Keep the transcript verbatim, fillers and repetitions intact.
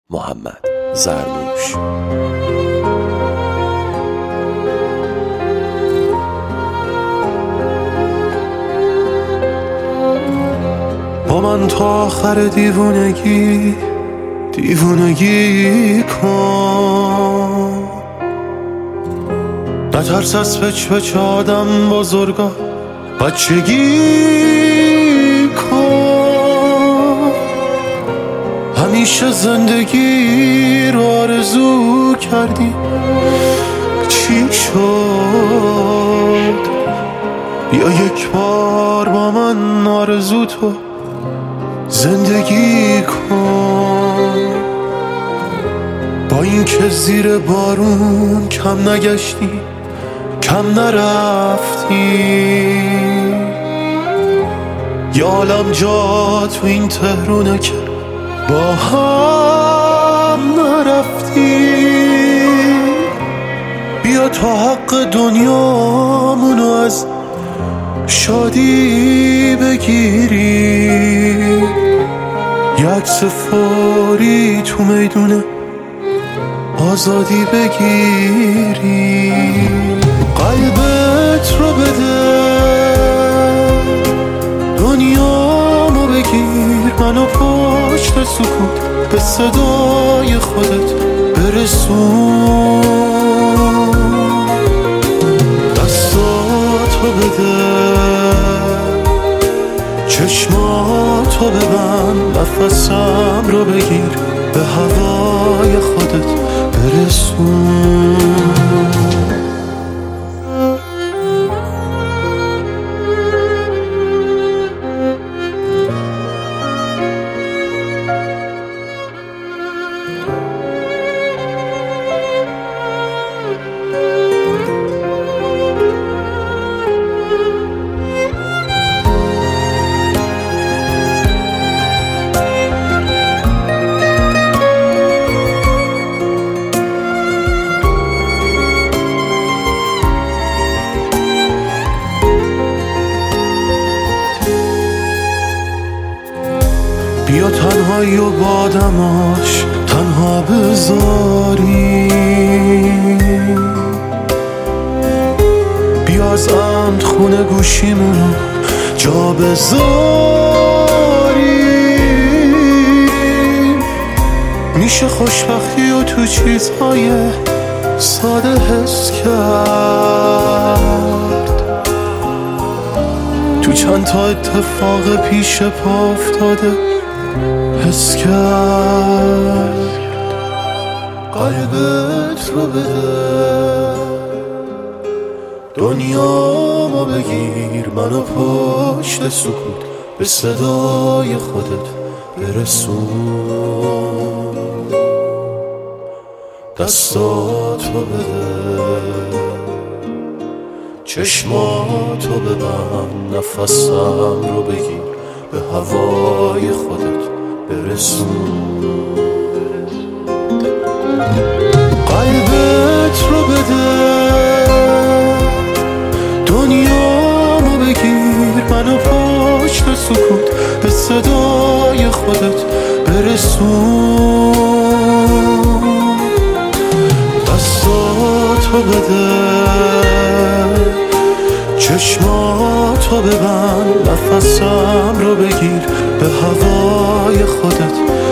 محمد زرنوش. با من تا آخر دیوونگی دیوونگی کن، نترس از پچ پچ آدم بزرگا، بچگی کن. همیشه زندگی رو آرزو کردی، چی شد؟ یا یک بار با من آرزو تو زندگی کن. با این که زیر بارون کم نگشتی، کم نرفتی، یا عالم جا تو این تهرونه که با هم نرفتی. بیا تا حق دنیامونو از شادی بگیری، یک عکس فوری تو میدونه آزادی بگیری. قلبت رو بده، دنیامو بگیر، منو پشت سکوت به صدای خودت برسون. دستاتو بده، چشماتو ببند، نفسم رو بگیر، به هوای خودت برسون. بیا تنهایی و با آدماش تنها بذاری، بیا از عمد خونه گوشیمونو جا بذاری. میشه خوشبختی و تو چیزهای ساده حس کرد، تو چند تا اتفاق پیش پا افتاده حس کرد. قلبت رو بده، دنیامو بگیر، منو پشت سکوت به صدای خودت برسون. دستاتو بده، چشماتو ببند، نفسم رو بگیر، به هوای خودت برسون. قلبت رو بده، دنیامو بگیر، منو پشت سکوت به صدای خودت برسون. دستاتو بده، چشماتو ببند، نفسم رو بگیر، به هوای خودت